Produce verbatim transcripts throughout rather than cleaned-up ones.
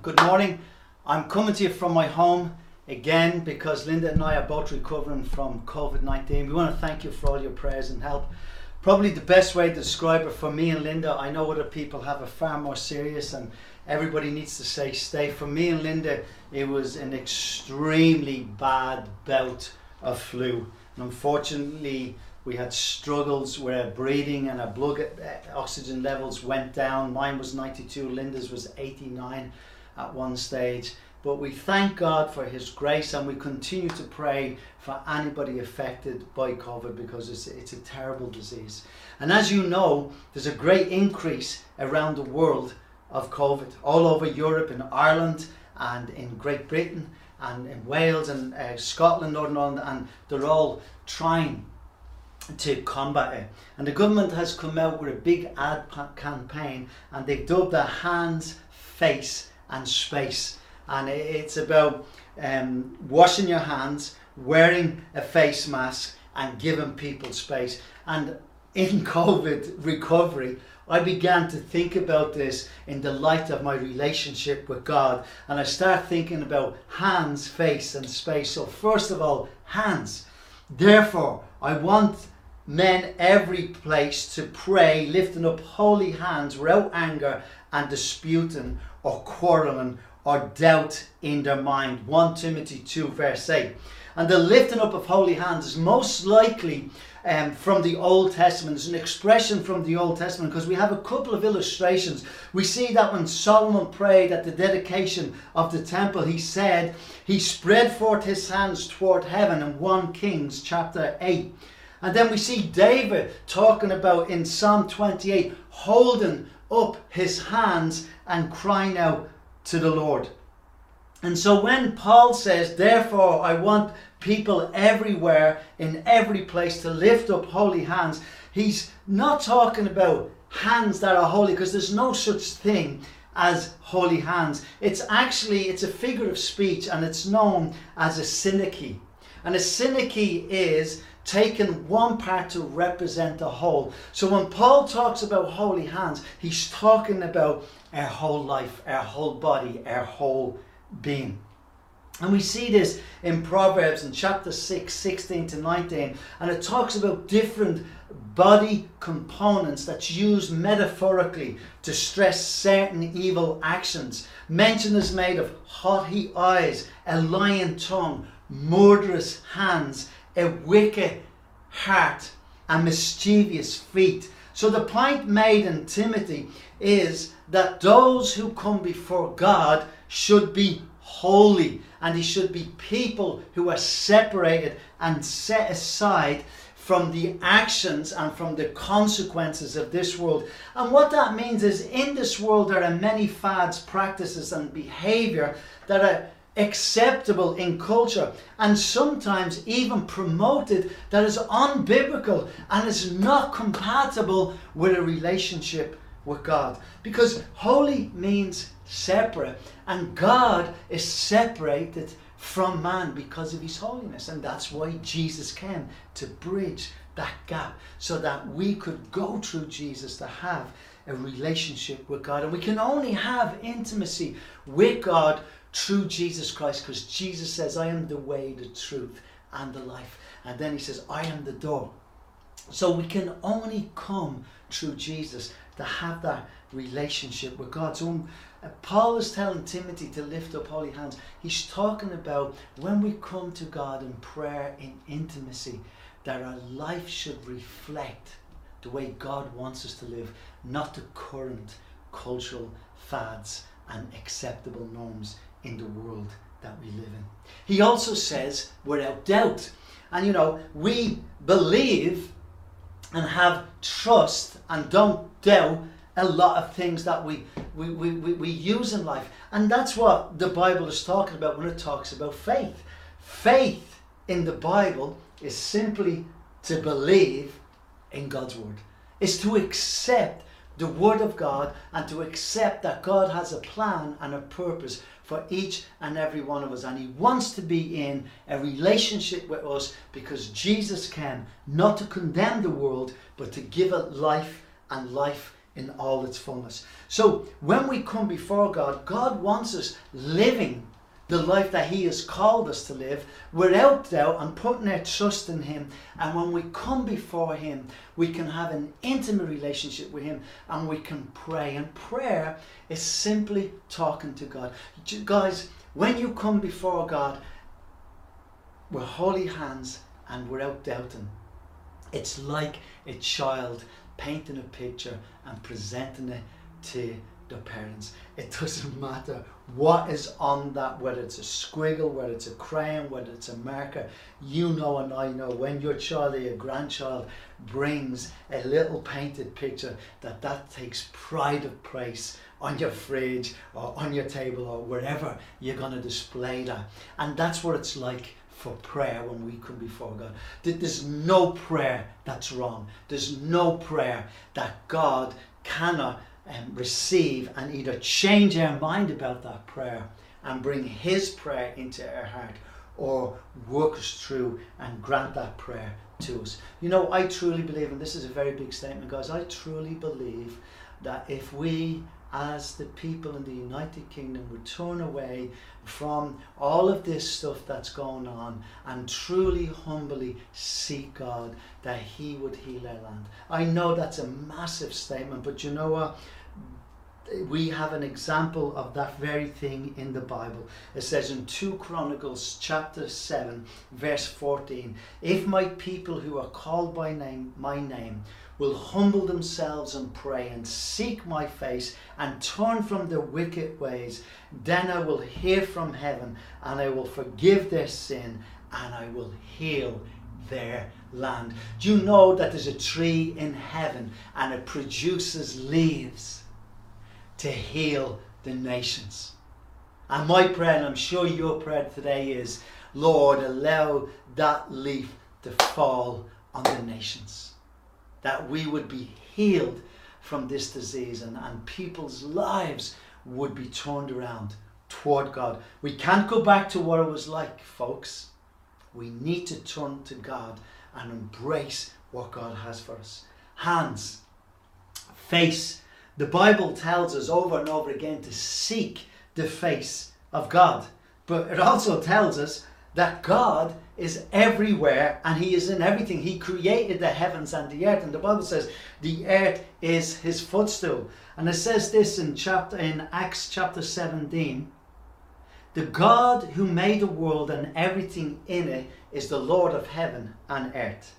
Good morning. I'm coming to you from my home again because Linda and I are both recovering from covid nineteen. We want to thank you for all your prayers and help. Probably the best way to describe it for me and Linda, I know other people have it far more serious and everybody needs to say stay. For me and Linda, it was an extremely bad bout of flu. And unfortunately, we had struggles where breathing and our blood uh, oxygen levels went down. Mine was ninety-two, Linda's was eighty-nine at one stage. But we thank God for His grace and we continue to pray for anybody affected by COVID because it's, it's a terrible disease. And as you know, there's a great increase around the world of COVID, all over Europe, in Ireland and in Great Britain and in Wales and uh, Scotland, Northern Ireland, and they're all trying to combat it. And the government has come out with a big ad campaign and they've dubbed it Hands, Face and Space. And it's about um, washing your hands, wearing a face mask and giving people space. And in COVID recovery, I began to think about this in the light of my relationship with God. And I start thinking about hands, face and space. So first of all, hands. Therefore, I want men every place to pray, lifting up holy hands without anger and disputing or quarreling or doubt in their mind. First Timothy two verse eight. And the lifting up of holy hands is most likely um, from the Old Testament. It's an expression from the Old Testament because we have a couple of illustrations. We see that when Solomon prayed at the dedication of the temple, he said, he spread forth his hands toward heaven in First Kings chapter eight. And then we see David talking about in Psalm twenty-eight, holding up his hands and crying out to the Lord. And so when Paul says, therefore I want people everywhere in every place to lift up holy hands, he's not talking about hands that are holy because there's no such thing as holy hands. It's actually, it's a figure of speech and it's known as a synecdoche. And a synecdoche is taking one part to represent the whole. So when Paul talks about holy hands, he's talking about our whole life, our whole body, our whole being. And we see this in Proverbs in chapter six, sixteen to nineteen, and it talks about different body components that's used metaphorically to stress certain evil actions. Mention is made of haughty eyes, a lying tongue, murderous hands, a wicked heart and mischievous feet. So the point made in Timothy is that those who come before God should be holy and they should be people who are separated and set aside from the actions and from the consequences of this world. And what that means is in this world there are many fads, practices and behavior that are acceptable in culture and sometimes even promoted that is unbiblical and is not compatible with a relationship with God. Because holy means separate and God is separated from man because of His holiness, and that's why Jesus came to bridge that gap so that we could go through Jesus to have a relationship with God. And we can only have intimacy with God through Jesus Christ because Jesus says, I am the way, the truth and the life. And then He says, I am the door. So we can only come through Jesus to have that relationship with God. So when uh, Paul is telling Timothy to lift up holy hands, he's talking about when we come to God in prayer, in intimacy, that our life should reflect the way God wants us to live, not the current cultural fads and acceptable norms in the world that we live in. He also says, without doubt. And you know, we believe and have trust and don't doubt a lot of things that we, we, we, we, we use in life. And that's what the Bible is talking about when it talks about faith. Faith in the Bible is simply to believe in God's word. It's to accept the word of God and to accept that God has a plan and a purpose for each and every one of us, and He wants to be in a relationship with us because Jesus came not to condemn the world but to give it life and life in all its fullness. So when we come before God, God wants us living the life that he has called us to live without doubt and putting our trust in him. And when we come before him, we can have an intimate relationship with him and we can pray. And prayer is simply talking to God. Guys, when you come before God with holy hands and without doubting, it's like a child painting a picture and presenting it to the parents. It doesn't matter what is on that, whether it's a squiggle, whether it's a crayon, whether it's a marker. You know and I know when your child or your grandchild brings a little painted picture, that that takes pride of place on your fridge or on your table or wherever you're going to display that. And that's what it's like for prayer when we come before God. There's no prayer that's wrong. There's no prayer that God cannot um, receive and either change our mind about that prayer and bring his prayer into our heart, or work us through and grant that prayer to us. You know, I truly believe, and this is a very big statement, guys, I truly believe that if we as the people in the United Kingdom would turn away from all of this stuff that's going on and truly humbly seek God, that he would heal our land. I know that's a massive statement, but you know what? We have an example of that very thing in the Bible. It says in two Chronicles chapter seven verse fourteen, if my people who are called by name, my name, will humble themselves and pray and seek my face and turn from their wicked ways, then I will hear from heaven and I will forgive their sin and I will heal their land. Do you know that there's a tree in heaven and it produces leaves to heal the nations? And my prayer, and I'm sure your prayer today is, Lord, allow that leaf to fall on the nations, that we would be healed from this disease and, and people's lives would be turned around toward God. We can't go back to what it was like, folks. We need to turn to God and embrace what God has for us. Hands, face. The Bible tells us over and over again to seek the face of God. But it also tells us that God is everywhere and he is in everything. He created the heavens and the earth, and the Bible says the earth is his footstool. And it says this in chapter in Acts chapter seventeen, the God who made the world and everything in it is the Lord of heaven and earth.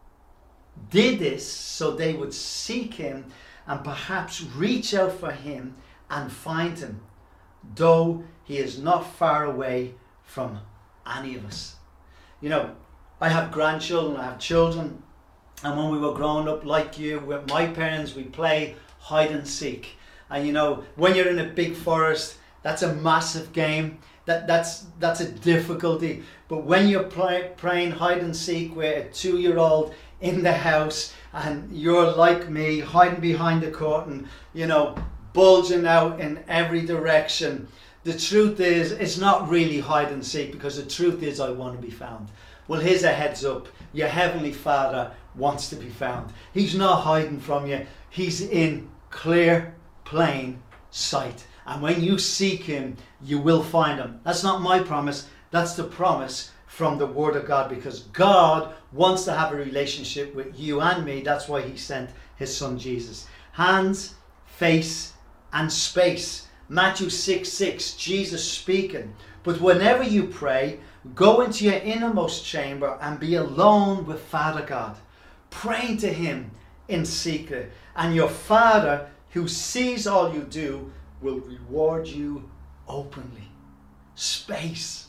Did this so they would seek him and perhaps reach out for him and find him, though he is not far away from any of us. You know, I have grandchildren, I have children, and when we were growing up like you, with my parents, we play hide and seek. And you know, when you're in a big forest, that's a massive game. That that's that's a difficulty. But when you're play, playing hide and seek with a two-year-old in the house, and you're like me, hiding behind the curtain, you know, bulging out in every direction, the truth is, it's not really hide and seek, because the truth is, I want to be found. Well, here's a heads up. Your Heavenly Father wants to be found. He's not hiding from you. He's in clear, plain sight. And when you seek him, you will find him. That's not my promise. That's the promise from the Word of God, because God wants to have a relationship with you and me. That's why he sent his son Jesus. Hands, face, and space. Matthew six six, Jesus speaking. But whenever you pray, go into your innermost chamber and be alone with Father God, praying to him in secret. And your Father, who sees all you do, will reward you openly. Space.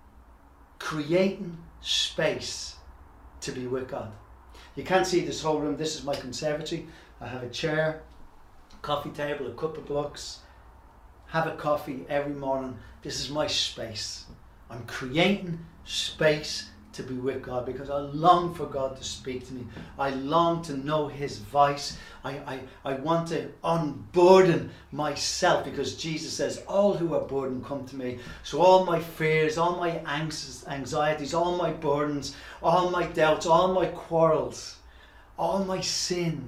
Creating space to be with God. You can't see this whole room. This is my conservatory. I have a chair, coffee table, a couple of books. Have a coffee every morning. This is my space. I'm creating space to be with God, because I long for God to speak to me. I long to know his voice. I, I, I want to unburden myself, because Jesus says, all who are burdened come to me. So all my fears, all my anxieties, all my burdens, all my doubts, all my quarrels, all my sins,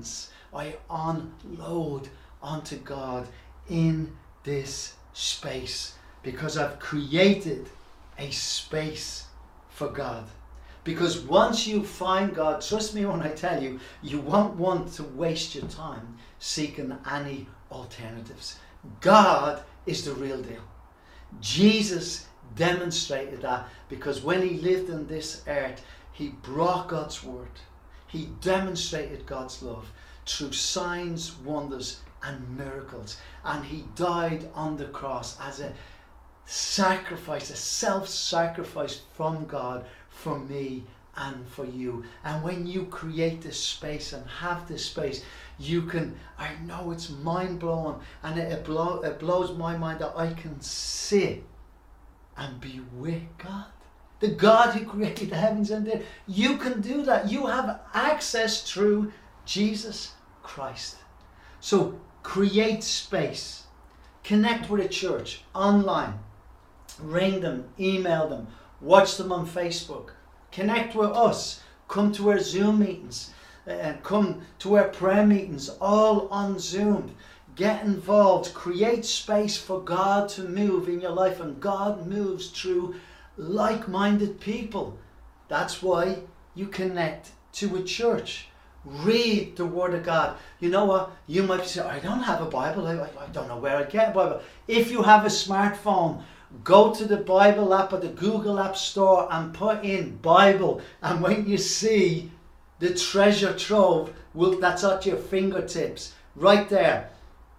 I unload onto God in this space, because I've created a space for God. Because once you find God, trust me when I tell you, you won't want to waste your time seeking any alternatives. God is the real deal. Jesus demonstrated that, because when he lived on this earth, he brought God's word. He demonstrated God's love through signs, wonders, and miracles. And he died on the cross as a sacrifice, a self-sacrifice from God for me and for you. And when you create this space and have this space, you can, I know it's mind-blowing, and it, it, blow, it blows my mind that I can sit and be with God. The God who created the heavens and the earth. You can do that. You have access through Jesus Christ. So create space. Connect with a church online. Ring them, email them, watch them on Facebook. Connect with us. Come to our Zoom meetings. Uh, come to our prayer meetings, all on Zoom. Get involved. Create space for God to move in your life. And God moves through like-minded people. That's why you connect to a church. Read the Word of God. You know what? You might say, I don't have a Bible. I, I don't know where I get a Bible. If you have a smartphone, go to the Bible app or the Google App Store and put in Bible. And when you see the treasure trove, will that's at your fingertips, right there.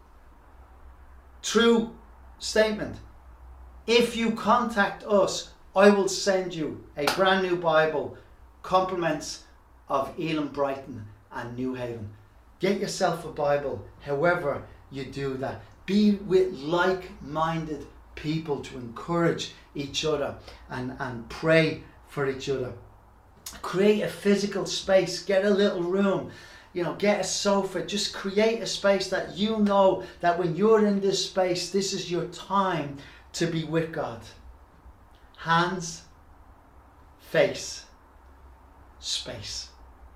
True statement. If you contact us, I will send you a brand new Bible, compliments of Elim Brighton and New Haven. Get yourself a Bible, however you do that. Be with like-minded people to encourage each other and, and pray for each other. Create a physical space, get a little room, you know, get a sofa, just create a space that you know that when you're in this space, this is your time to be with God. Hands, face, space.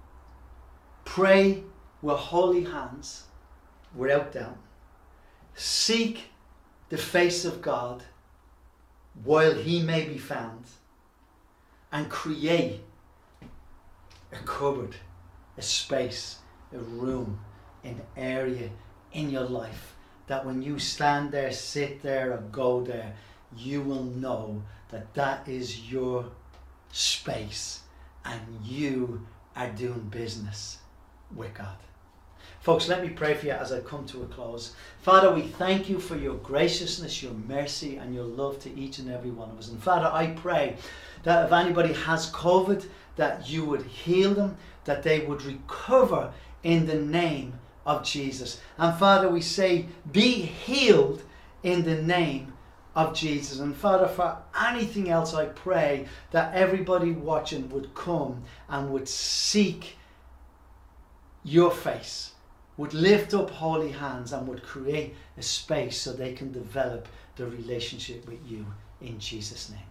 Pray with holy hands, without doubt. Seek the face of God while he may be found, and create a cupboard, a space, a room, an area in your life that when you stand there, sit there, or go there, you will know that that is your space and you are doing business with God. Folks, let me pray for you as I come to a close. Father, we thank you for your graciousness, your mercy, and your love to each and every one of us. And Father, I pray that if anybody has COVID, that you would heal them, that they would recover in the name of Jesus. And Father, we say, be healed in the name of Jesus. And Father, for anything else, I pray that everybody watching would come and would seek your face, would lift up holy hands, and would create a space so they can develop the relationship with you in Jesus' name.